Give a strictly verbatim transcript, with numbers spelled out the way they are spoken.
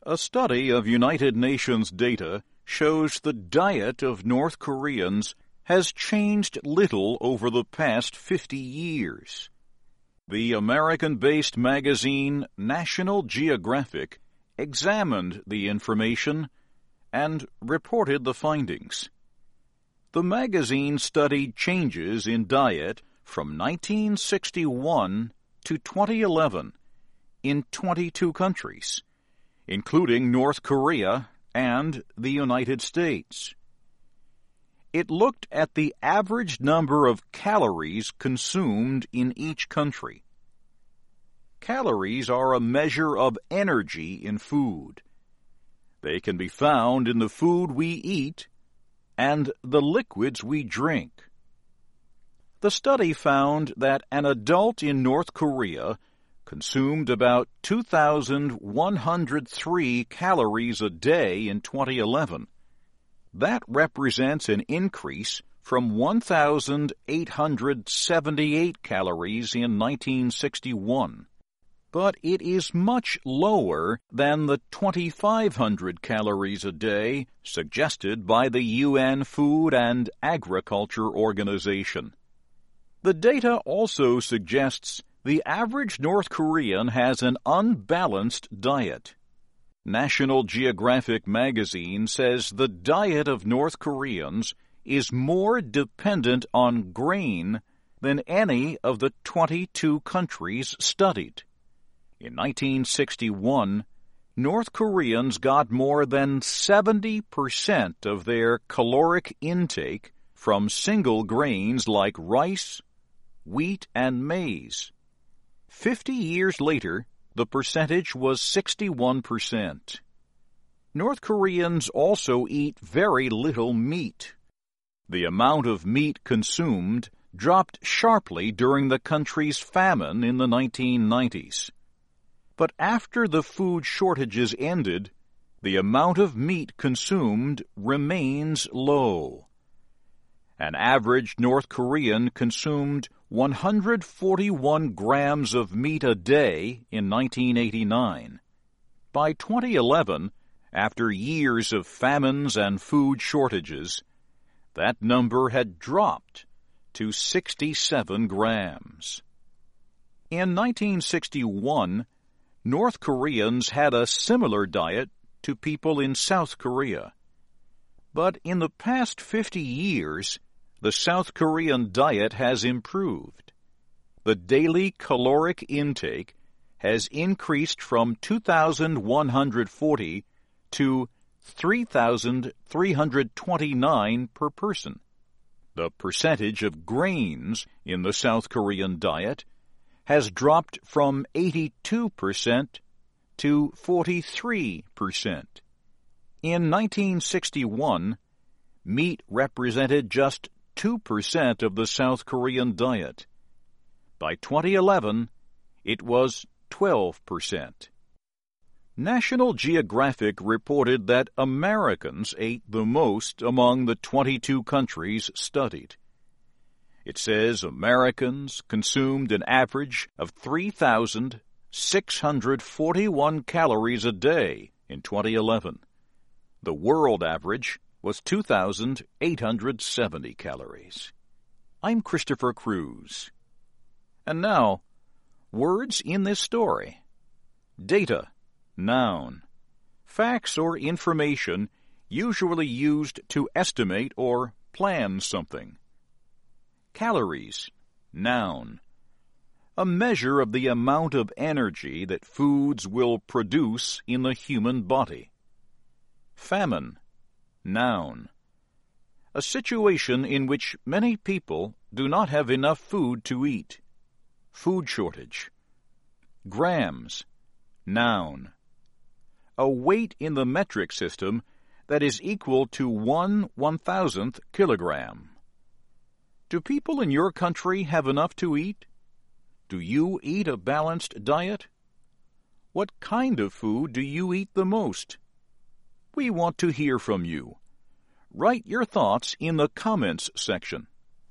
A study of United Nations data shows the diet of North Koreans has changed little over the past fifty years. The American-based magazine National Geographic examined the information and reported the findings. The magazine studied changes in diet from nineteen sixty-one to twenty eleven in twenty-two countries, including North Korea and the United States. It looked at the average number of calories consumed in each country. Calories are a measure of energy in food. They can be found in the food we eat and the liquids we drink. The study found that an adult in North Korea consumed about two thousand one hundred three calories a day in twenty eleven. That represents an increase from one thousand eight hundred seventy-eight calories in nineteen sixty-one. But it is much lower than the twenty-five hundred calories a day suggested by the U N Food and Agriculture Organization. The data also suggests the average North Korean has an unbalanced diet. National Geographic magazine says the diet of North Koreans is more dependent on grain than any of the twenty-two countries studied. In nineteen sixty-one, North Koreans got more than seventy percent of their caloric intake from single grains like rice, wheat, and maize. Fifty years later, the percentage was sixty-one percent. North Koreans also eat very little meat. The amount of meat consumed dropped sharply during the country's famine in the nineteen nineties. But after the food shortages ended, the amount of meat consumed remains low. An average North Korean consumed one hundred forty-one grams of meat a day in nineteen eighty-nine. By twenty eleven, after years of famines and food shortages, that number had dropped to sixty-seven grams. In nineteen sixty-one, North Koreans had a similar diet to people in South Korea. But in the past fifty years, the South Korean diet has improved. The daily caloric intake has increased from two thousand one hundred forty to three thousand three hundred twenty-nine per person. The percentage of grains in the South Korean diet has dropped from eighty-two percent to forty-three percent. In nineteen sixty-one, meat represented just two percent of the South Korean diet. By twenty eleven, it was twelve percent. National Geographic reported that Americans ate the most among the twenty-two countries studied. It says Americans consumed an average of three thousand six hundred forty-one calories a day in twenty eleven. The world average was two thousand eight hundred seventy calories. I'm Christopher Cruz. And now, words in this story. Data, noun. Facts or information usually used to estimate or plan something. Calories, noun. A measure of the amount of energy that foods will produce in the human body. Famine, noun. A situation in which many people do not have enough food to eat. Food shortage. Grams, noun. A weight in the metric system that is equal to one one-thousandth kilogram. Do people in your country have enough to eat? Do you eat a balanced diet? What kind of food do you eat the most? We want to hear from you. Write your thoughts in the comments section.